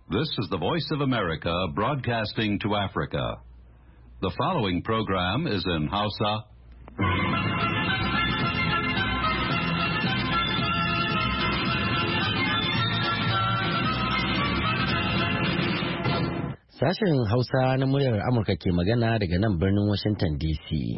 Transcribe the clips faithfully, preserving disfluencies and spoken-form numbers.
This is the Voice of America broadcasting to Africa. The following program is in Hausa. Sashen Hausa na muryar Amurka ke magana daga nan birnin Washington D C.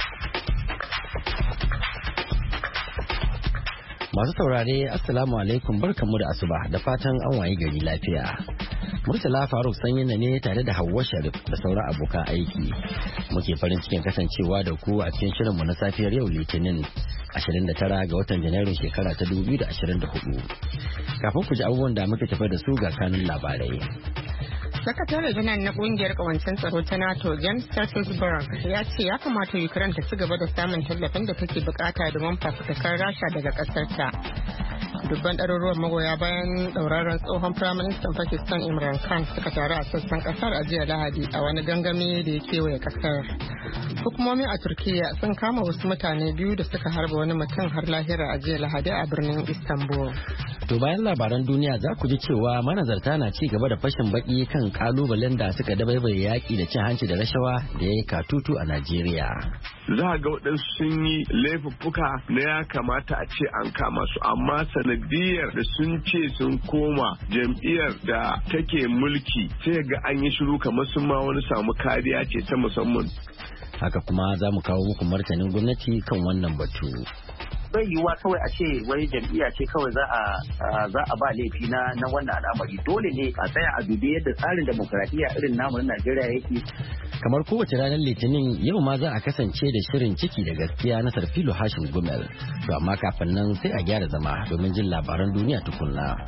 Masu saurare, Assalamu alaikum, barkanmu da asuba da fatan an waye gari lafiya. Murtala Faruk Sanyina ne tare da Hauwa Sharif da sauran abokan aiki. Muke farin cikin kasancewa da ku a cikin shirinmu na safiyar yau Litinin ashirin da tara ga watan Janairun shekara ta dubu biyu da ashirin da hudu. Kafin ku ji abubuwan da muke tafa da su ga kanun labarai. Sakatare janar na kungiyar kawancen tsaro ta NATO James Stoltenberg ya ce ya kamata Ukraine ta ci gaba da samun tallafin da take bukata domin fafutukar Rasha daga kasar ta. Dubban ɗaruruwan magoya bayan ɗauraren tsohon firaministan Pakistan Imran Khan suka taru a sassan kasar a jiya Lahadi a wani gangami da ya kewaye kasar. Hukumomi a Turkiyya sun kama wasu mutane biyu da suka harba wani mutum har lahira a jiya Lahadi a birnin Istanbul. To bayan labaran duniya za ku ji cewa manazarta na ci gaba da fashin baki kan kalubalen da suka dabaibaye yaƙi da cin hanci da rashawa da ya yi katutu a Najeriya. Za ga waɗansu sun yi laifuffuka na ya kamata a ce an kama su, amma sanadiyar da sun ce sun koma jam'iyyar da take mulki sai ga an yi shiru kamar sun ma wani samu kariya ce ta musamman. Haka kuma za mu kawo muku martanin gwamnati kan wannan batu. Bai yiwuwa kawai a ce wai jam'iyya ce kawai za a za a ba laifi na na wannan al'amari. Dole ne a tsaya a dubi yadda tsarin demokradiyya irin namu na Najeriya yake. Kamar kowace ranar Litinin yau ma za a kasance da shirin ciki da gaskiya na Sarfilo Hashim Gumel. To amma kafin nan sai a gyara zama domin jin labaran duniya tukunna.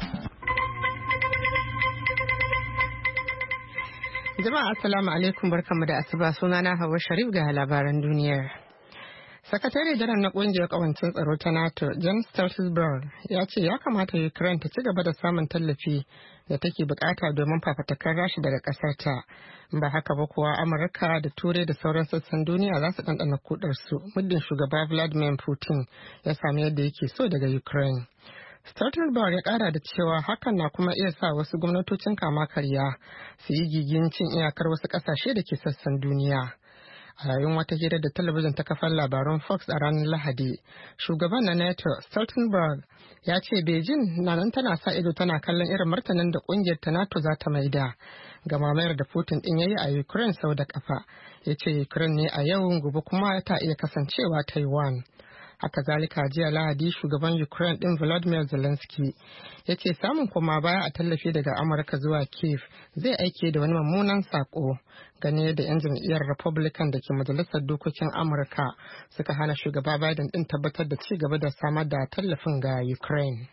Jama'a assalamu alaikum, barkanmu da asuba, sunana Hauwa Sharif ga labaran duniyar. Sakatare janar na kungiyar kawancin tsaro ta NATO James Stoltenberg ya ce ya kamata Ukraine ta ci gaba da samun tallafi da take bukata domin fafatakar Rasha daga kasar ta. Ba haka ba kuwa Amurka da Turai da sauran sassan duniya za su ɗanɗana kudar su muddin shugaba Vladimir Putin ya sami yadda yake so daga Ukraine. Stoltenberg ya kara da cewa hakan na kuma iya sa wasu gwamnatocin kama karya su yi gigin cin iyakar wasu kasashe da ke sassan duniya. A yayin wata hira da talabijin ta kafar labaran Fox a ranar Lahadi, shugaban na NATO Stoltenberg ya ce Beijing na nan tana sa ido tana kallon irin martanin da kungiyar ta NATO za ta maida ga mamayar da Putin din yayi a Ukraine sau da kafa. Ya ce Ukraine ne a yau, gobe kuma ta iya kasancewa Taiwan. Haka zalika jiya Lahadi shugaban Ukraine din Volodymyr Zelensky ya ce samun koma baya a tallafi daga Amurka zuwa Kiev zai aike da wani mummunan sako gane da 'yan jam'iyyar Republican da ke majalisar dokokin Amurka suka hana shugaba Biden din tabbatar da ci gaba da samar da tallafin ga Ukraine.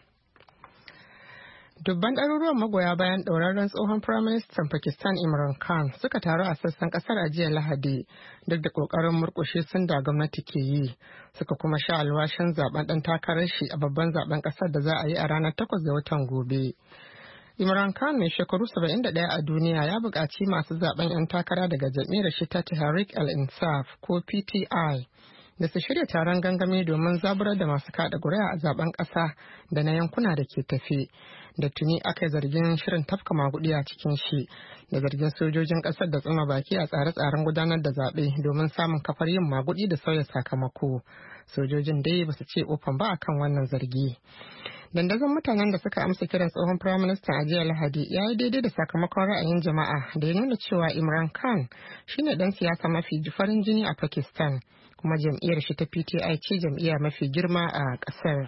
Dubban ɗaruruwan magoya bayan ɗauraren tsohon firaministan Pakistan Imran Khan suka taru a sassan ƙasar a jiya Lahadi duk da ƙoƙarin murƙushe sun da gwamnati ke yi, suka kuma sha alwashin zaben ɗan takarar shi a babban zaben ƙasar da za a yi a ranar takwas ga watan gobe. Imran Khan mai shekaru saba'in da ɗaya a duniya ya buƙaci masu zaben 'yan takara daga jam'iyyar shi ta Tehreek al-Insaf ko P T I da su shirya taron gangami domin zaburar da masu kada ƙuri'a a zaben ƙasa da na yankuna da ke tafe. Da tuni aka yi zargin shirin tafka magudi a cikin shi da zargin sojojin ƙasar da tsuma baki a tsare-tsaren gudanar da zaɓe domin samun kafar yin magudi da sauya sakamako. Sojojin dai ba su ce ofan ba akan wannan zargi. Dandazon mutanen da suka amsa kiran tsohon firaministan a jiya Lahadi ya yi daidai da sakamakon ra'ayin jama'a da ya nuna cewa Imran Khan shine dan siyasa mafi farin jini a Pakistan, kuma jam'iyyar shi ta P T I ce jam'iyya mafi girma a ƙasar.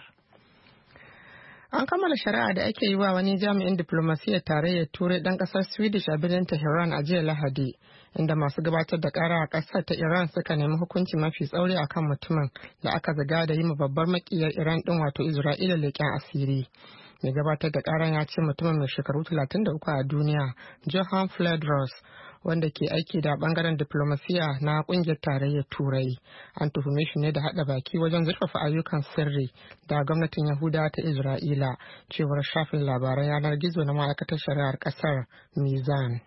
An kammala shari'a da ake yi wa wani jami'in diplomasiyyar tarayyar Turai ɗan ƙasar Swedish a birnin Tehran a jiya Lahadi, inda masu gabatar da ƙara a ƙasar ta Iran suka nemi hukunci mafi tsauri akan mutumin da aka zaga da yi ma babbar makiyar Iran ɗin wato Isra'ila leƙen asiri. Mai gabatar da ƙaran ya ce mutumin mai shekaru talatin da uku a duniya, Johan Fledros, wanda ke aiki da bangaren diplomasiya na kungiyar tarayyar Turai, an tuhume shi ne da hada baki wajen zurfafa ayyukan sirri da gwamnatin Yahuda ta Isra'ila, cewar shafin labaran yanar gizo na ma'aikatar shari'ar kasar Mizan.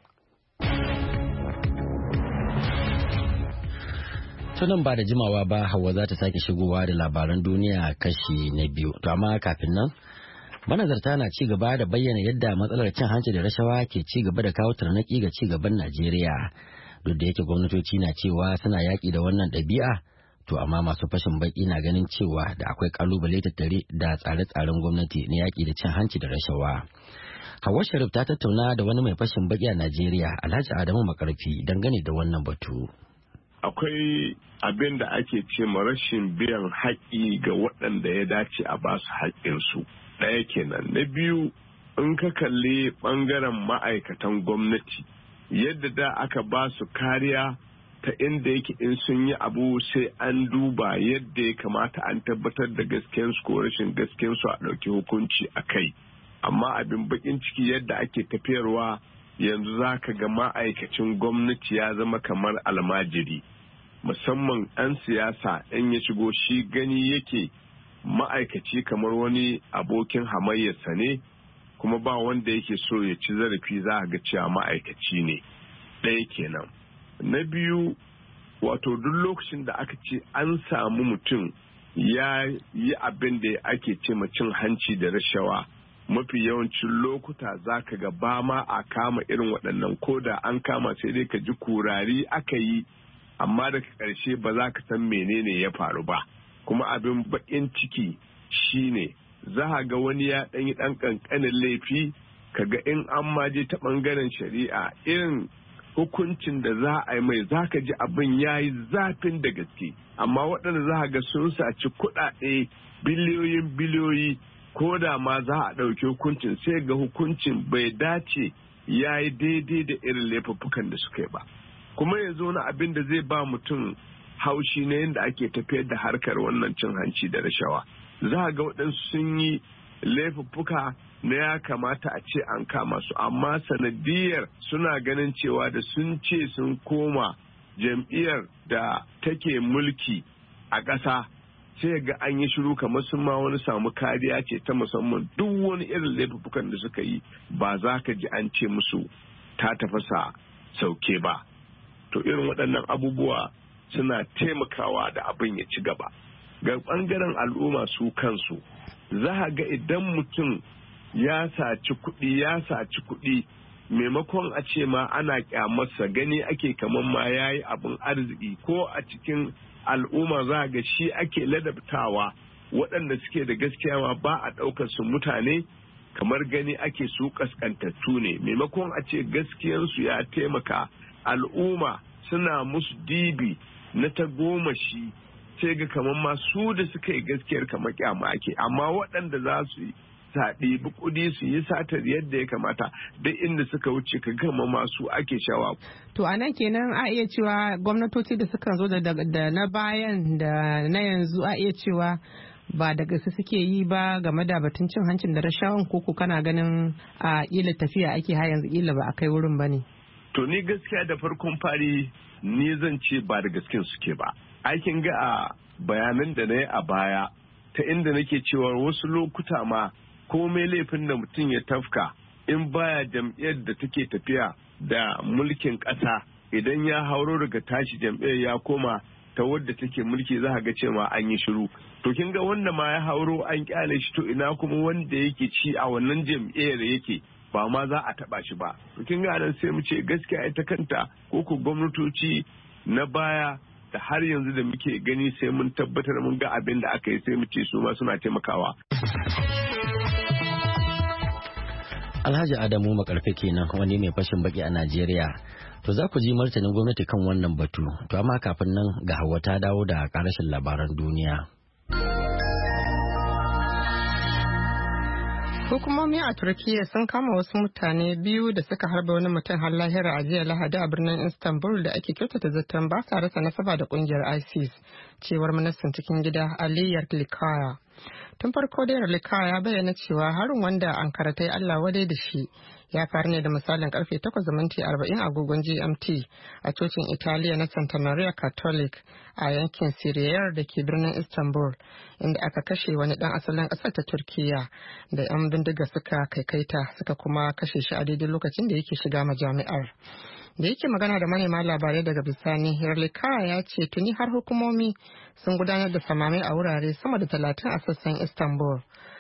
Tunan ba da jimawa ba Hauwa za ta sake shigowa da labaran duniya kashi na biyu. To amma kafin nan Manazarta na ci gaba da bayyana yadda matsalar cin hanci da rashawa ke ci gaba da kawo tarnaƙi ga ci gaban Najeriya. Duk da yake gwamnatoci na cewa suna yaƙi da wannan ɗabi'a, to amma masu fashin baki na ganin cewa da akwai kalubale tattare da tsare-tsaren gwamnati na yaƙi da cin hanci da rashawa. Hauwa Sharif ta tattauna da wani mai fashin baki a Najeriya, Alhaji Adamu Makarfi, dangane da wannan batu. Akwai abin da ake ce ma rashin biyan haƙƙi ga waɗanda ya dace a ba su haƙƙinsu. Ɗaya kenan. Na biyu, in ka kalli ɓangaren ma'aikatan gwamnati, yadda da aka ba su kariya ta inda yake in sun yi abu sai an duba yadda ya kamata an tabbatar da gaskiyarsu ko rashin gaskiyarsu a ɗauki hukunci a kai. Amma abin bakin ciki yadda ake tafiyarwa yanzu za ka ga ma'aikacin gwamnati ya zama kamar almajiri, musamman ɗan siyasa ɗan ya shigo shi gani yake ma'aikaci kamar wani abokin hamayyarsa ne, kuma ba wanda yake so ya ci zarafi za a ga cewa ma'aikaci ne. Ɗaya kenan. Na biyu, wato duk lokacin da aka ce an samu mutum ya yi abin da ake ce ma cin hanci da rashawa, mafi yawancin lokuta za ka ga ba ma a kama irin waɗannan, ko da an kama sai dai ka ji kurari aka yi, amma daga ƙarshe ba za ka san menene ya faru ba. Kuma abin baƙin ciki shine za a ga wani ya ɗan yi ɗan ƙanƙanin laifi, ka ga in an maje ta ɓangaren shari'a irin hukuncin da za a yi mai za ka ji abin ya yi zafin da gaske. Amma waɗanda za a ga sun saci kuɗaɗe biliyoyin biliyoyi, ko da ma za a ɗauki hukuncin sai ga hukuncin bai dace ya yi daidai da irin laifuffukan da suka yi ba. Kuma yanzu wani abin da zai ba mutum haushi na yadda ake tafiyar da harkar wannan cin hanci da rashawa, za a ga waɗansu sun yi laifuffuka na ya kamata a ce an kama su, amma sanadiyar suna ganin cewa da sun ce sun koma jam'iyyar da take mulki a ƙasa, sai ga an yi shiru kamar sun ma wani samu kariya ce ta musamman. Duk wani irin laifukan da suka yi ba za ka ji an ce musu ta tafasa sauke ba. To irin waɗannan abubuwa suna taimakawa da abin ya ci gaba. Ga ɓangaren al'umma su kansu, za a ga idan mutum ya saci kuɗi ya saci kuɗi maimakon a ce ma ana kyamarsa, gani ake kamar ma ya yi abin arziki, ko a cikin al'umma za a ga shi ake ladabtawa. Waɗanda suke da gaskiya ma ba a ɗaukar su mutane, kamar gani ake su kaskantattu ne. Maimakon a ce gaskiyarsu ya taimaka, al'umma suna musu dibi na ta goma shi, sai ga kamar ma su da suka yi gaskiyar kamar kyama ake. Amma waɗanda za su yi ta ɗibi kuɗi su yi satar yadda ya kamata, duk inda suka wuce ka gama masu ake shawa. To a nan kenan a iya cewa gwamnatoci da suka zo da na bayan da na yanzu a iya cewa ba da gaske suke yi ba game da batun cin hancin da rashawan, koko kana ganin a ila tafiya ake ha yanzu ila ba a kai wurin ba ne? To ni gaskiya da farkon fari ni zan ce ba da gasken suke ba. Aikin ga a bayanan da na yi a baya ta inda nake cewa wasu lokuta ma komai laifin da mutum ya tafka, in baya jam'iyyar da take tafiya da mulkin ƙasa, idan ya hauro daga tashi jam'iyyar ya koma ta wadda take mulki, za ga cewa an yi shiru. To kin ga wanda ma ya hauro an kyale shi, to ina kuma wanda yake ci a wannan jam'iyyar yake ba ma za a taba shi ba. To kin ga nan sai mu ce gaskiya ita kanta ko ko gwamnatoci na baya da har yanzu da muke gani sai mun tabbatar mun ga abin da aka yi, sai mu ce su ma suna taimakawa. Alhaji Adamu Makarfi kenan, wani mai fashin baki a Najeriya. To za ku ji martanin gwamnati kan wannan batu. To amma kafin nan ga Hauwa ta dawo da karashin labaran duniya. Hukumomi a Turkiyya sun kama wasu mutane biyu da suka harba wani mutum har lahira a jiya Lahadi a birnin Istanbul da ake kyautata zaton ba sa rasa nasaba da kungiyar ISIS, cewar ministan cikin gida Ali Yerlikaya. Tun farko dai Yerlikaya ya bayyana cewa harin wanda Ankara ta yi Allah wadai da shi ya faru ne da misalin karfe takwas da minti arba'in agogon G M T a cocin Italiya na Santa Maria Catholic a yankin Siriyar da ke birnin Istanbul, inda aka kashe wani dan asalin ƙasar ta Turkiyya da 'yan bindiga suka kaikaita suka kuma kashe shi a daidai lokacin da yake shiga majami'ar. Da yake magana da manema labarai daga bisani, Yerlikaya ya ce tuni har hukumomi sun gudanar da samame a wurare sama da talatin a sassan Istanbul.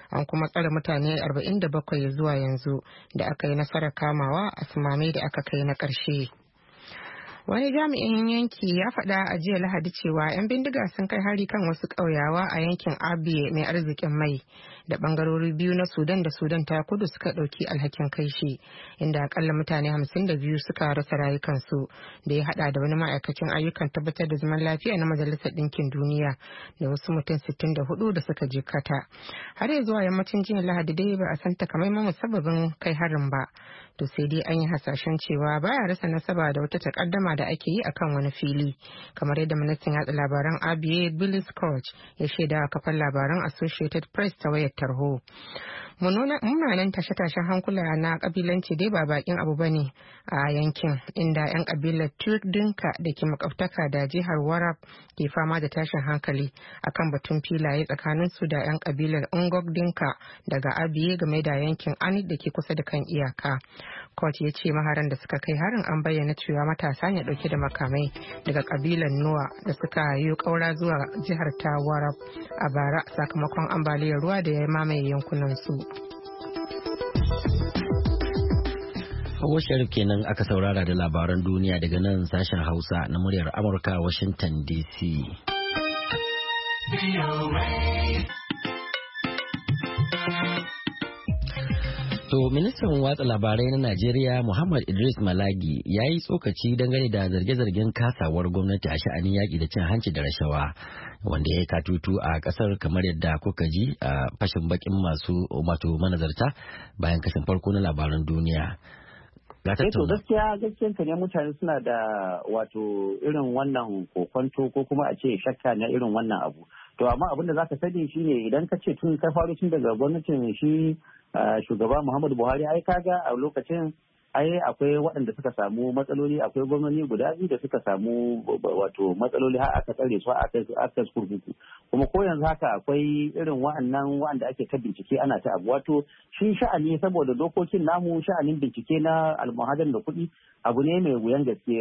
an kuma tsare mutane arba'in da bakwai zuwa yanzu da aka yi nasarar kamawa a sumame da aka kai na ƙarshe. Wani jami'in yanki ya faɗa a jiya Lahadi cewa 'yan bindiga sun kai hari kan wasu ƙauyawa a yankin Abyei mai arzikin mai da ɓangarori biyu na Sudan da Sudan ta kudu suka ɗauki alhakin kai shi, inda akalla mutane hamsin da biyu suka rasa rayukansu da ya haɗa da wani ma'aikacin ayyukan tabbatar da zaman lafiya na Majalisar Ɗinkin Duniya da wasu mutum sittin da hudu da suka jikkata. Har ya zuwa yammacin jiya Lahadi dai ba a san takamaiman musabbabin kai harin ba. To sai dai an yi hasashen cewa baya rasa nasaba da wata takaddama da ake yi akan wani fili, kamar yadda ministan yatsa labaran Abyei Billy Scott ya shaida a kafar labaran Associated Press ta wayar tarho. Munanan tashe-tashen hankula na kabilanci dai ba bakin abu bane a yankin, inda 'yan kabilar Turk Dinka da ke makwabtaka da jihar Warab ke fama da tashin hankali akan batun filaye tsakanin su da 'yan kabilar Ngok Dinka daga Abyei game da yankin Anit da ke kusa da kan iyaka. Court ya ce maharan da suka kai harin an bayyana cewa matasa ne dauke da makamai daga kabilar Nuwa da suka yi kaura zuwa jihar ta Warab a bara sakamakon ambaliyar ruwa da ya mamaye yankunan su. Hawa Sharif kenan aka saurara da labaran duniya daga nan sashen Hausa na muryar Amurka Washington D C. To ministan watsa labarai na Najeriya Muhammad Idris Malagi ya yi tsokaci dangane da zarge-zargen kasawar gwamnati a sha'anin yaƙi da cin hanci da rashawa wanda ya katutu a ƙasar kamar yadda kuka ji a fashin bakin masu wato manazarta bayan kashin farko na labaran duniya. To gaskiya gaskiyan ka ne mutane suna da wato irin wannan kokonto ko kuma a ce shakka na irin wannan abu. To amma abin da zaka sani shine idan ka ce tun ka faro tun daga gwamnatin shi shugaba Muhammadu Buhari ai kaga a lokacin ai akwai waɗanda suka samu matsaloli, akwai gwamnati guda biyu da suka samu wato matsaloli har aka tsare su aka kurkuku, kuma ko yanzu haka akwai irin wa'annan wa'anda ake ta bincike ana ta abu. Wato shi sha'ani saboda dokokin namu sha'anin bincike na almuhadar da kuɗi abu ne mai wuyan gaske.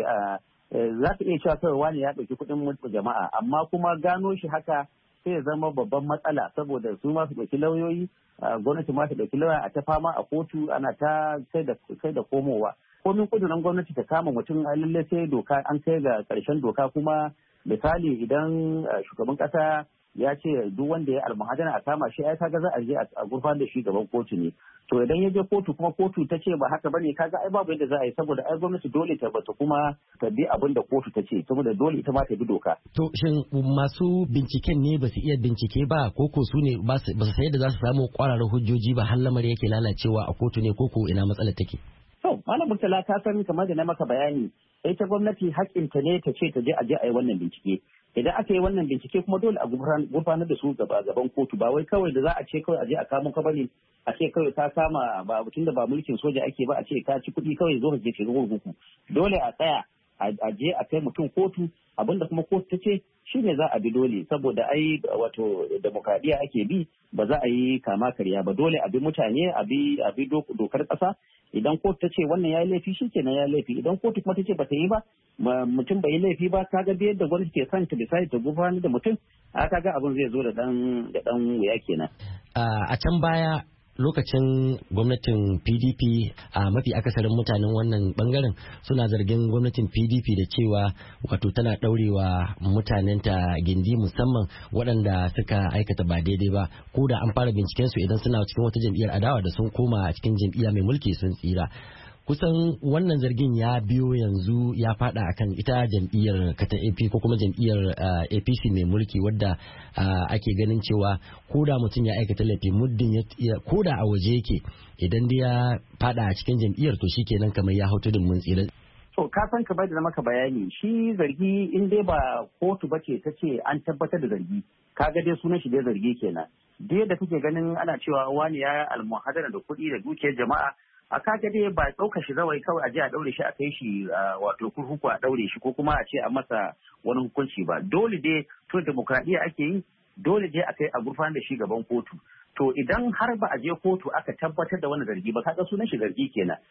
Za ka iya cewa kawai wani ya ɗauki kuɗin jama'a, amma kuma gano shi haka sai ya zama babban matsala saboda su ma su ɗauki lauyoyi, gwamnati ma ta ɗauki lauya a ta fama a kotu ana ta kai da komowa. Komin kudurin gwamnati ta kama mutum a lallai sai doka an kai ga ƙarshen doka. Kuma misali idan shugaban ƙasa ya ce duk wanda ya almuhadana a kama shi ai kaga za a je a gurfan da shi gaban kotu ne. To idan ya je kotu kuma kotu ta ce ba haka bane kaga ai babu yadda za a yi saboda ai gwamnati dole ta bata kuma ta bi abin da kotu ta ce saboda dole ita ma ta bi doka. To shin masu binciken ne ba su iya bincike ba ko ko su ne ba su san yadda za su samu kwararar hujjoji ba har lamari yake lalacewa a kotu ne ko ko ina matsalar take? To Malam Murtala ka san kamar da na maka bayani ita gwamnati haƙƙinta ne ta ce ta je a je a yi wannan bincike. Idan aka yi wannan bincike kuma dole a gurfanar da su gaba gaban kotu, ba wai kawai da za a ce kawai a je a kamo ka bane a ce kawai ka kama ba tun da ba mulkin soja ake ba a ce ka ci kuɗi kawai zo ka je ka gurguku. Dole a tsaya a je a kai mutum kotu, abinda kuma kotu ta ce shi ne za a bi dole saboda ai wato demokradiyya ake bi, ba za a yi kama karya ba. Dole a bi mutane a bi a bi dokar ƙasa. Idan kotu ta ce wannan ya yi laifi shi kenan ya laifi, idan kotu kuma ta ce ba ta yi ba mutum bai yi laifi ba kaga da yadda gwamnati ke son ta bisa ta gudanar da mutum a kaga abin zai zo da dan da dan wuya kenan. A can baya lokacin gwamnatin P D P a mafi akasarin mutanen wannan bangaren suna zargin gwamnatin P D P da cewa wato tana daurewa mutanenta gindi musamman waɗanda suka aikata ba daidai ba, ko da an fara binciken su idan suna cikin wata jam'iyyar adawa da sun koma a cikin jam'iyya mai mulki sun tsira. Kusan wannan zargin ya biyo yanzu ya fada akan ita jam'iyyar kata A P ko kuma jam'iyyar A P C mai mulki wadda ake ganin cewa koda mutum ya aikata laifi muddin ya koda a waje yake idan dai ya fada a cikin jam'iyyar to shikenan kamar ya hau tudun mun tsira. To ka san kamar da maka bayani shi zargi in dai ba kotu bace ta ce an tabbatar da zargi kaga dai sunan shi dai zargi kenan. Dai da kake ganin ana cewa wani ya almuhadara da kuɗi da dukiyar jama'a a kaga dai ba ɗaukar shi zawai kawai a je a ɗaure shi a kai shi wato kurkuku a ɗaure shi ko kuma a ce a masa wani hukunci ba. Dole dai to demokradiyya ake yi, dole dai a kai a gurfanar da shi gaban kotu. To idan har ba a je kotu aka tabbatar da wani zargi ba kaga sunan shi zargi kenan.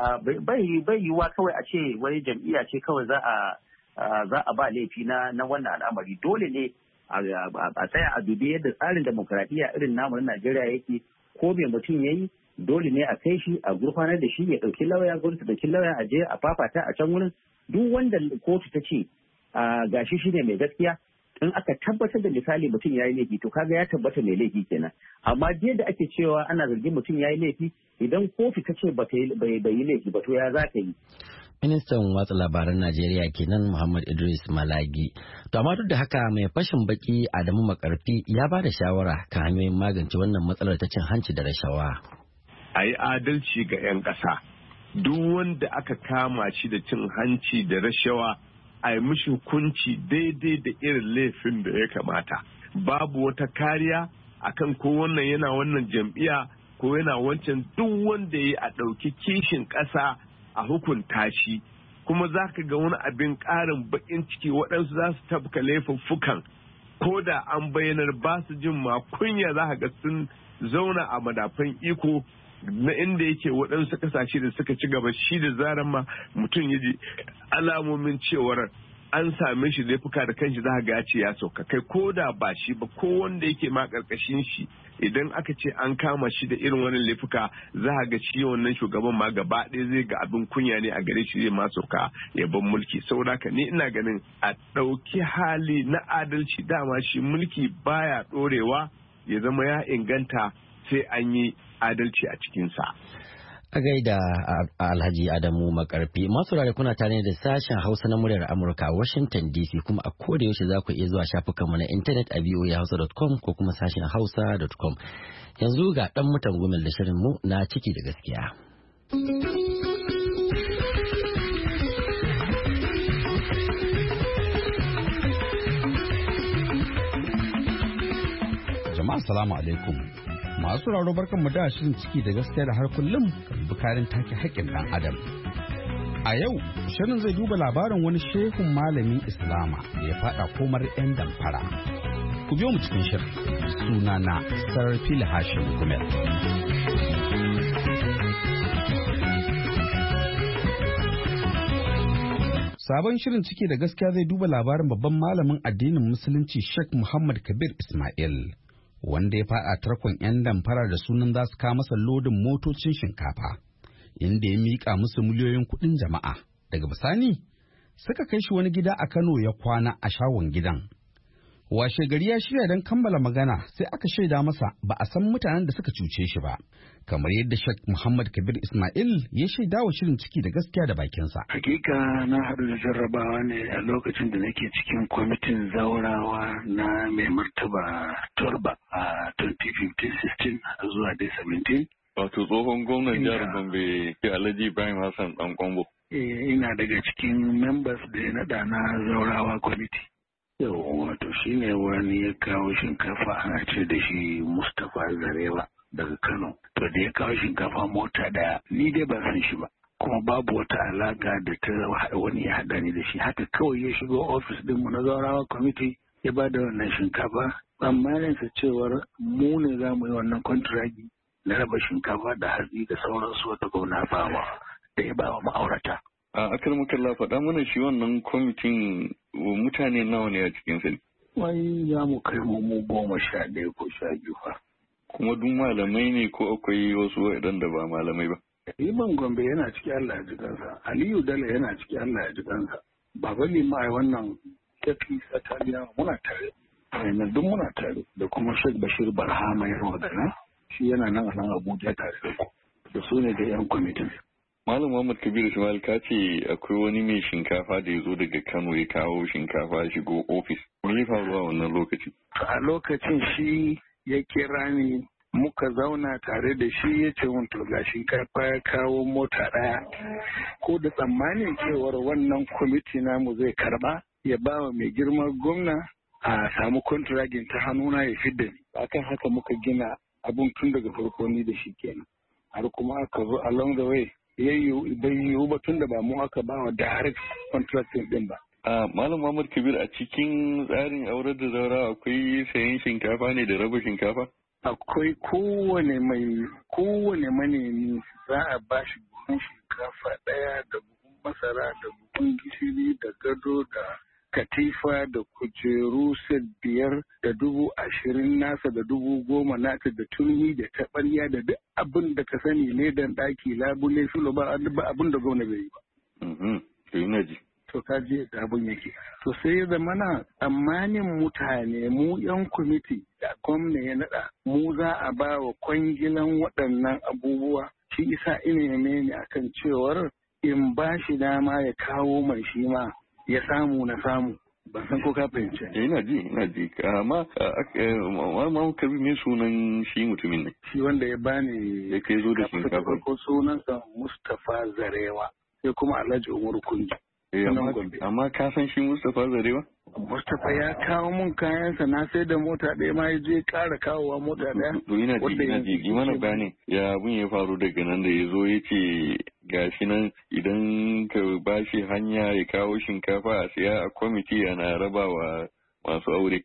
Bai bai yiwuwa kawai a ce wani jam'iyya ce kawai za a za a ba laifi na na wannan al'amari. Dole ne a tsaya a dubi yadda tsarin demokradiyya irin namu na Najeriya yake, ko me mutum ya yi dole ne a kai shi a gurfanar da shi ya ɗauki lauya, gwamnati ɗauki lauya a je a fafata a can wurin. Duk wanda kotu ta ce gashi shi ne mai gaskiya, in aka tabbatar da misali mutum ya yi laifi to kaga ya tabbata mai laifi kenan. Amma jiya da ake cewa ana zargin mutum ya yi laifi, idan kotu ta ce bai yi laifi ba to ya za ta yi. Ministan watsa labaran Najeriya kenan Muhammad Idris Malagi. To amma duk da haka mai fashin baki Adamu Makarfi ya ba da shawara kan hanyoyin magance wannan matsalar ta cin hanci da rashawa. A yi adalci ga 'yan ƙasa. Duk wanda aka kama shi da cin hanci da rashawa a yi mishi hukunci daidai da irin laifin da ya kamata. Babu wata kariya akan ko wannan yana wannan jam'iyya ko yana wancan, duk wanda ya a ɗauki kishin ƙasa a hukunta shi. Kuma za ka ga wani abin ƙarin baƙin ciki, waɗansu za su tabka laifuffukan ko da an bayyanar ba su jin ma kunya, za ka ga sun zauna a madafan iko na inda yake waɗansu ƙasashe da suka ci gaba. Shi da zaran ma mutum ya ji alamomin cewar an same shi laifuka da kanshi, za ga ya ce ya sauka. Kai ko da ba shi ba, ko wanda yake ma ƙarƙashin shi, idan aka ce an kama shi da irin wani laifuka, za ga shi wannan shugaban ma gaba ɗaya zai ga abin kunya ne a gare shi, zai ma sauka ya ban mulki. Saboda haka ni ina ganin a ɗauki hali na adalci. Dama shi mulki baya ɗorewa ya zama ya inganta sai an yi adalci a cikinsa. A gaida Alhaji Adamu Makarfi. Masu rare kuna tare da sashen Hausa na muryar Amurka a Washington D C, kuma a koda yaushe za ku iya zuwa shafukanmu na intanet a v o a hausa dot com ko kuma sashen hausa dot com. Yanzu ga ɗan mutan gumel da shirinmu na ciki da gaskiya. Jama'a salamu alaikum. Masu sauraro barkan mu da shirin ciki da gaskiya da har kullum bukarin take haƙƙin ɗan adam. A yau shirin zai duba labarin wani shehun malamin Islama da ya faɗa komar 'yan damfara. Ku biyo mu cikin shirin. Sunana Sarfil Hashim Gumel. Sabon shirin ciki da gaskiya zai duba labarin babban malamin addinin Musulunci Sheikh Muhammad Kabir Ismail, wanda ya faɗa tarkon 'yan damfara da sunan za su kawo masa lodin motocin shinkafa, inda ya miƙa musu miliyoyin kuɗin jama'a. Daga bisani suka kai shi wani gida a Kano ya kwana a shagon gidan. Washe gari ya shirya don kammala magana, sai aka shaida masa ba a san mutanen da suka cuce shi ba, kamar yadda Sheikh Muhammad Kabir Ismail ya shaida wa shirin ciki da gaskiya da bakinsa. Hakika na haɗu da jarrabawa ne a lokacin da nake cikin kwamitin zaurawa na mai martaba Turba a twenty fifteen sixteen zuwa dai seventeen. Wato tsohon gwamnan jihar Gombe Alhaji Ibrahim Hassan Dan Kwambo. Eh, ina daga cikin members da ya naɗa na zaurawa kwamiti. Yau wato shi ne wani ya kawo shinkafa, ana ce da shi Mustapha Zarewa daga Kano. To da ya kawo shinkafa mota daya, ni dai ban san shi ba. Kuma babu wata alaka da ta wani ya haɗa ni da shi. Haka kawai ya shigo ofis ɗinmu na zaurawa kwamiti ya ba da wannan shinkafa. Tsammanin sa cewar mu ne za mu yi wannan kontragi na raba shinkafa da hatsi da sauransu wata gwamna bawa da ya ba wa ma'aurata. A akar makalla faɗa mana shi wannan kwamitin mutane nawa ne a cikin sa? Wai za mu kai mu goma sha ɗaya ko sha biyu fa. Kuma duk malamai ne ko akwai wasu waɗanda ba malamai ba? Liman Gombe yana ciki Allah ya ji kansa. Aliyu Dala yana ciki Allah ya ji kansa. Baba Lima ai wannan tafi Sataliya muna tare. Ainihin duk muna tare. Da kuma Sheikh Bashir Barhama ya wadana. Shi yana nan a nan Abuja tare da ku. Da su ne da 'yan kwamitin. Malam Muhammad Kabir Ismail ka ce akwai wani mai shinkafa da ya zo daga Kano ya kawo shinkafa ya shigo ofis. Me ya faru a wannan lokaci? A lokacin shi ya kira ni muka zauna tare da shi ya ce mun to ga shinkafa ya kawo mota ɗaya. Ko da tsammanin cewar wannan kwamiti namu zai karba ya ba wa mai girma gwamna a samu kontragin ta hannuna ya fidda ni. Akan haka muka gina abun tun daga farko ni da shi kenan. Har kuma aka zo along the way yayyu bai yiwu ba tun da ba mu aka ba wa direct contracting din ba. A Malam Muhammad Kabir, a cikin tsarin aurar da zaura akwai sayan shinkafa ne da raba shinkafa? Akwai kowane mai kowane manemi za a ba shi buhun shinkafa ɗaya da buhun masara da buhun gishiri da gado da katifa da kujeru set biyar da dubu ashirin nasa da dubu goma nata da turmi da taɓarya da duk abin da ka sani ledan ɗaki labule filo ba abin da gwamna bai yi ba. To ka je da abin yake. To sai ya zama na tsammanin mutane mu yan kwamiti da gwamna ya naɗa mu za a ba wa kwangilan waɗannan abubuwa shi isa ina ne akan cewar in ba shi dama ya kawo mai shi ma ya samu na samu ban san ko ka fahimci. Ina ji ina ji amma ma ka bi me sunan shi mutumin ne. Shi wanda ya bani ya kai zo da shinkafa. Ko sunansa Mustapha Zarewa sai kuma Alhaji Umaru Kunji. Amma ka san shi Mustapha Zarewa? Mustapha ya kawo mun kayansa na sai da mota ɗaya ma ya je ƙara kawowa mota ɗaya. To ina ji ina ji yi mana bayani ya abun ya faru daga nan da ya zo ya ce gashi nan idan ka ba shi hanya ya kawo shinkafa a siya a kwamiti yana rabawa masu aure.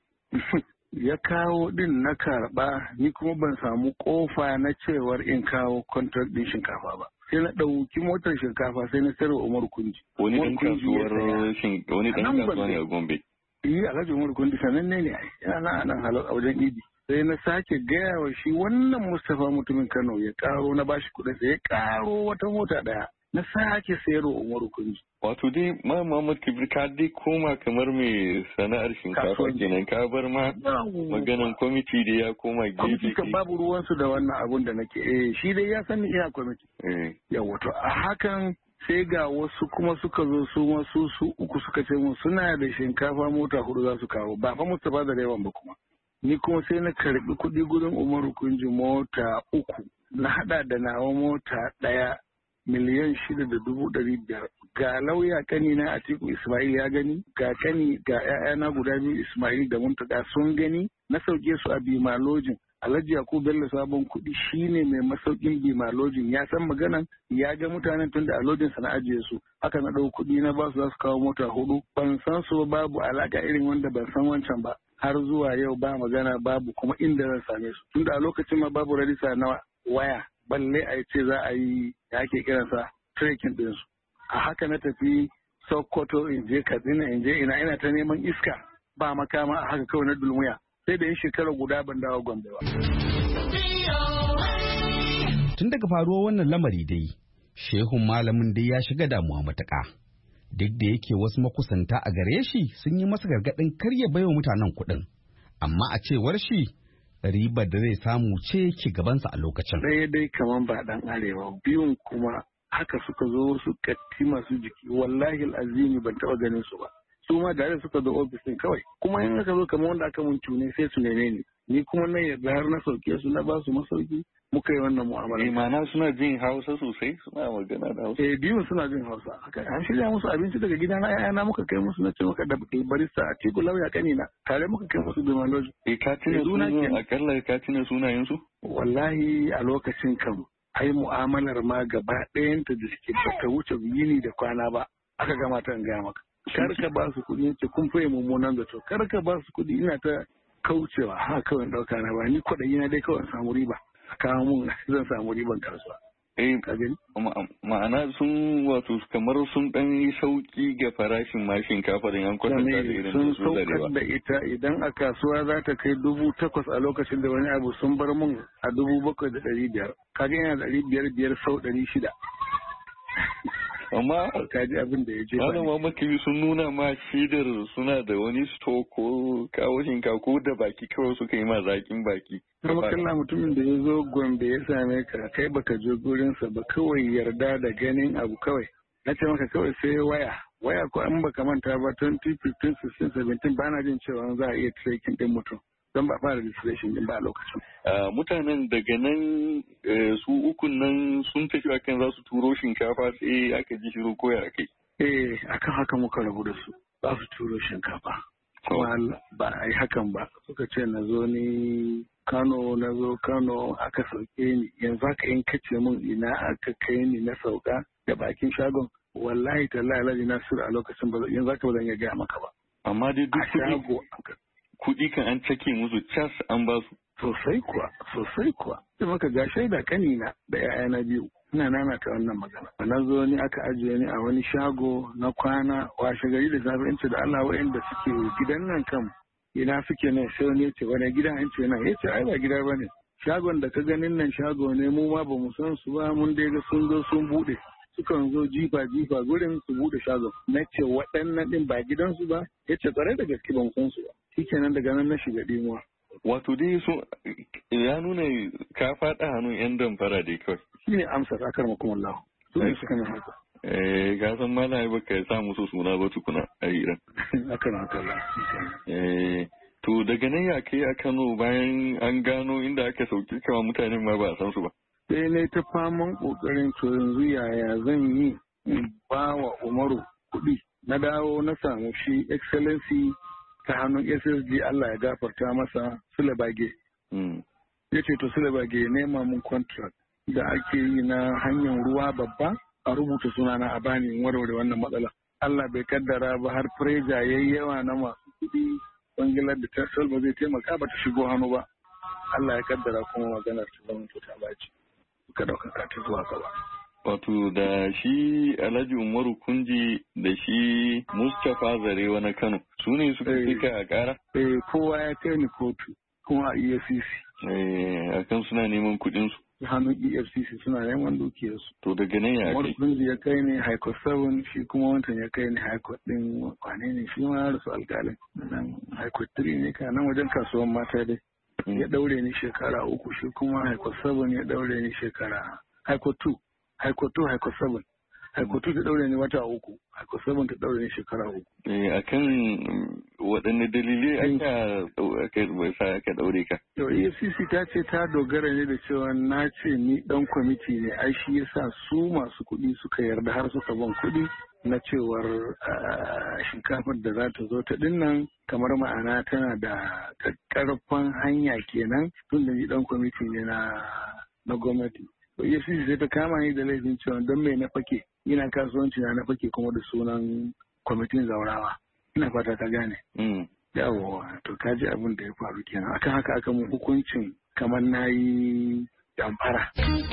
Ya kawo din na karɓa ni kuma ban samu ƙofa na cewar in kawo kwantar ɗin shinkafa ba. Sai na ɗauki motar shinkafa sai na sayarwa Umar Kunji. Wani ɗan kasuwar wani ɗan kasuwa ne a Gombe. Yi Alhaji Umar Kunji sananne ne ai yana nan halar a wajen Idi. Sai na sake gaya wa shi wannan Mustapha mutumin Kano ya karo na bashi kuɗin sai ya karo wata mota ɗaya. Na sake sayarwa Umar Kunji. Wato dai ma Muhammad Kibir ka dai koma kamar mai sana'ar shinkafa kenan ka bar ma maganan kwamiti da ya koma gefe. Kwamiti babu ruwansu da wannan abun da nake eh shi dai ya sani ina kwamiti. Yawa to a hakan sai ga wasu kuma suka zo su wasu su uku suka ce mun suna da shinkafa mota hudu za su kawo ba fa Mustapha da yawan ba kuma. Ni kuma sai na karbi kuɗi gurin Umaru Kunji mota uku na hada da nawa mota ɗaya miliyan shida da dubu ɗari biyar ga lauya kani na Atiku Ismail ya gani ga kani ga ƴaƴana guda biyu Ismail da Muntaka sun gani na sauke su a Bimalojin Alhaji Yakubu Bello sabon kuɗi shine mai masaukin Bimalojin ya san maganan ya ga mutanen tunda a lojin sa na ajiye su haka na ɗau kuɗi na ba su za su kawo mota hudu ban san su babu alaka irin wanda ban san wancan ba har zuwa yau ba magana babu kuma inda zan same su tunda a lokacin ma babu rarisa na waya balle a ce za a yi da ake kiransa trekking ɗinsu. A haka na tafi Sokoto in je Katsina in je ina ina ta neman iska ba makama a haka kawai na dulmuya sai da yin shekara guda ban dawo Gombe ba. Tun daga faruwar wannan lamari dai, shehun malamin dai ya shiga damuwa matuƙa. Duk da yake wasu makusanta a gare shi sun yi masa gargaɗin kar ya baiwa mutanen kuɗin. Amma a cewar shi ribar da zai samu ce ki gabansa a lokacin. Ɗaya dai kamar ba ɗan arewa biyun kuma haka suka zo su katti masu jiki wallahi azimi ban taɓa ganin su ba. Su ma da suka zo ofis ɗin kawai kuma in aka zo kamar wanda aka mun cune sai su nene ni. Ni kuma na yarda har na sauke su na ba su masauki muka yi wannan mu'amala. Eh ma'ana suna jin Hausa sosai suna magana da Hausa. Eh biyun suna jin Hausa. Haka an shirya musu abinci daga gida na ƴaƴana muka kai musu na ce maka da barista a Tiku Lauya kanina tare muka kai musu Bimaloji. Eh ka tuna sunan akalla ka tuna sunayen su? Wallahi a lokacin kam ai mu'amalar ma gaba ɗayanta da suke bata wuce yini da kwana ba aka gama ta gaya maka. Kar ka ba su kuɗi ce kun faye mummunan zato kar ka ba su kuɗi ina ta kaucewa ha kawai ɗauka na ba ni kwaɗayi na dai kawai samu riba a kawo mun zan samu riban kasuwa. Eh ma'ana sun wato kamar sun ɗan yi sauƙi ga farashin ma shinkafa da yan kwatanta da irin sun saukar da ita idan a kasuwa za ta kai dubu takwas a lokacin da wani abu sun bar mun a dubu bakwai da ɗari biyar kaga yana ɗari biyar biyar sau ɗari shida. Amma kaji abin da ya je malama makibi sun nuna ma shidar suna da wani sto ko kawo shinkafa ko da baki kawai suka yi ma zaƙin baki. Kuma kalla mutumin da ya zo Gombe ya same ka kai baka je gurinsa ba kawai yarda da ganin abu kawai. Na ce maka kawai sai waya. Waya ko an baka manta ba twenty fifteen sixteen seventeen ba na jin cewa za a iya tracking din mutum. Don ba fara registration din ba a lokacin. Mutanen daga nan su ukun nan sun tafi akan za su turo shinkafa sai aka ji shiru koya a kai. Eh akan haka muka rabu da su za su turo shinkafa. Kuma ba a yi hakan ba suka ce na zo ni Kano na zo Kano aka sauke ni yanzu haka in kace min ina aka kai ni na sauka da bakin shagon wallahi tallahi alhaji Nasiru a lokacin ba yanzu haka ba zan iya gaya maka ba. Amma dai duk shago kuɗi kan an cake musu cas an ba su. Sosai kuwa, sosai kuwa. Sai maka ga shaida kanina da ‘ya'yana biyu. ina nana ta wannan magana. Na zo ni aka ajiye ni a wani shago na kwana washe gari da safe in ce da Allah wa'anda suke gidan nan kan ina suke ne sai wani ya ce wani gida in ce na ya ce ai ba gida bane. Shagon da ka ganin nan shago ne mu ma ba mu san su ba mun dai ga sun zo sun bude. Sukan zo jifa jifa gurin su bude shagon. Na ce waɗannan din ba gidansu ba ya ce tsare da gaske ba mu san su ba. Shikenan daga nan na shiga dimuwa. Wato dai sun ya nuna ka faɗa hannun 'yan damfara dai kawai. Shi ne amsar akar makumallahu. Su ne suka min haka. Eh, ka san malami ba ka sa musu suna ba tukuna a Iran. Akar makumallahu. Eh, to daga nan ya kai a Kano bayan an gano inda aka sauki kama mutanen ma ba a san su ba. Sai ne ta faman kokarin to yanzu yaya zan yi in ba wa Umaru kuɗi. Na dawo na samu shi excellency ta hannun S S G Allah ya gafarta masa Sule Bage. Ya ce to Sule Bage ya nema mun contract da ake yi na hanyar ruwa babba a rubuta sunana a bani warware wannan matsala. Allah bai kaddara ba har preja yayi yawa na masu kuɗi bangilar da ta ba zai taimaka ba ta shigo hannu ba. Allah ya kaddara kuma maganar ta zama ta baci. Ka dauka ta zuwa gaba. Wato da shi Alhaji Umaru Kunji da shi Mustapha Zarewa na Kano su ne suka fika a ƙara? Eh, kowa ya kai ni kotu kuma a E F C C. Eh, a kan suna neman kuɗin su. Hannun E F C C suna neman dukiyarsu. To daga nan ya kai? Umaru Kunji ya kai ni High Court seven shi kuma wancan ya kai ni High Court ɗin kwane ne shi ma ya rasu alƙalin. Nan High Court three ne ka nan wajen kasuwan mata dai. Ya ɗaure ni shekara uku shi kuma High Court seven ya ɗaure ni shekara High Court two. Haiko two, Haiko seven. Haiko two ta daure ne wata uku, Haiko seven ta daure ne shekara uku. Eh, a kan waɗanne dalilai aka sa aka daure ka? Yau, E F C C ta ce ta dogara ne da cewa na ce ni ɗan kwamiti ne, ai shi yasa su masu kuɗi suka yarda har suka ban kuɗi na cewar shinkafar da za ta zo ta dinnan kamar ma'ana tana da ƙarfan hanya kenan tun da ni ɗan kwamiti ne na gwamnati. E F C C sai ta kama ni da laifin cewa don me na fake ina kasuwanci na na fake kuma da sunan kwamitin zaurawa ina fata ka gane. Yawowa to ka ji abin da ya faru kenan akan haka aka mun hukuncin kamar na yi damfara.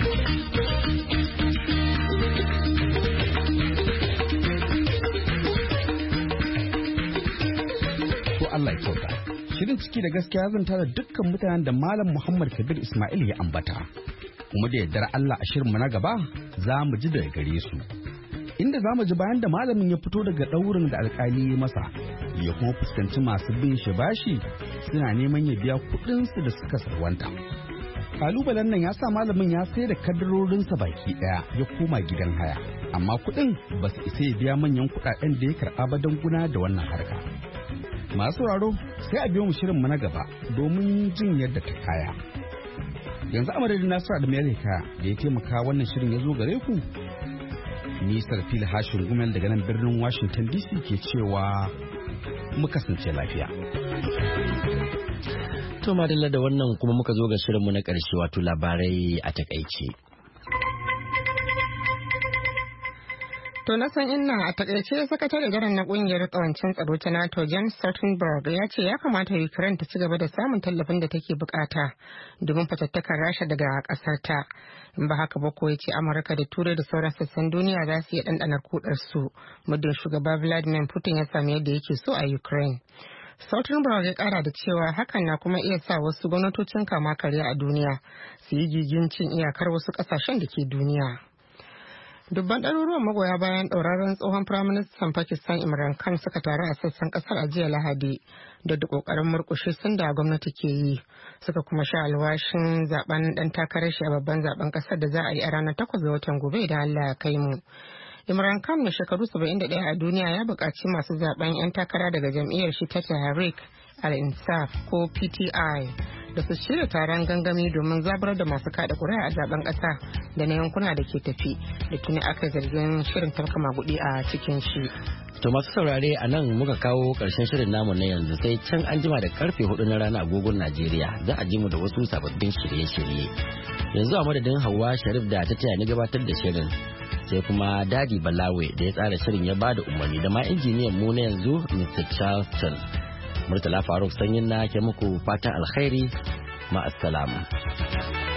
To Allah ya kyauta. Shirin ciki da gaskiya zan tara dukkan mutanen da Malam Muhammad Kabir Ismail ya ambata. Kuma da yardar Allah a shirinmu na gaba za mu ji daga gare su. Inda za mu ji bayan da malamin ya fito daga ɗaurin da alkali ya masa ya kuma fuskanci masu bin shi bashi suna neman ya biya kuɗinsu da suka sarwanta. Kalubalen nan ya sa malamin ya sai da kadarorinsa baki ɗaya ya koma gidan haya. Amma kuɗin ba su isa ya biya manyan kuɗaɗen da ya karɓa ba don guna da wannan harka. Masu sauraro sai a biyo mu shirinmu na gaba domin jin yadda ta kaya. Yanzu amadadin Nasiru Adamerika da ya taimaka wannan shirin ya zo gare ku. Nisar fil hashin gumel daga nan birnin Washington D C ke cewa mu kasance lafiya. To madalla da wannan kuma muka zo ga shirinmu na ƙarshe wato labarai a takaice. To na san inna a takaice sakatare janar na kungiyar kawancin tsaro ta NATO Jens Stoltenberg ya ce ya kamata Ukraine ta ci gaba da samun tallafin da take bukata domin fatattakar Rasha daga kasar ta. In ba haka ba ko ya ce Amurka da Turai da sauran sassan duniya za su iya ɗanɗanar kudar su muddin shugaba Vladimir Putin ya sami yadda yake so a Ukraine. Stoltenberg ya kara da cewa hakan na kuma iya sa wasu gwamnatocin kama karya a duniya su yi gigin cin iyakar wasu kasashen da ke duniya. Dubban ɗaruruwan magoya bayan ɗauraren tsohon firaministan Pakistan Imran Khan suka taru a sassan ƙasar a jiya Lahadi da da ƙoƙarin murƙushe sun da gwamnati ke yi suka kuma sha alwashin zaben ɗan takarar shi a babban zaben ƙasar da za a yi a ranar takwas ga watan gobe idan Allah ya kai mu. Imran Khan mai shekaru saba'in da ɗaya a duniya ya buƙaci masu zaben 'yan takara daga jam'iyyar shi ta Tehreek al-Insaf ko P T I da su shirya taron gangami domin zabar da masu kada kuri'a a zaben kasa da na yankuna da ke tafi da tuni aka zargin shirin tafka magudi a cikin shi. To masu saurare a nan muka kawo karshen shirin namu na yanzu sai can an jima da karfe hudu na rana agogon Najeriya za a ji mu da wasu sababbin shirye-shirye. Yanzu a madadin Hauwa Sharif da ta taya ni gabatar da shirin sai kuma Dadi Balawe da ya tsara shirin ya bada umarni da ma injiniyan mu na yanzu Mister Charleston. Murtala Faruk sanyin na ke muku fatan alkhairi ma'assalam.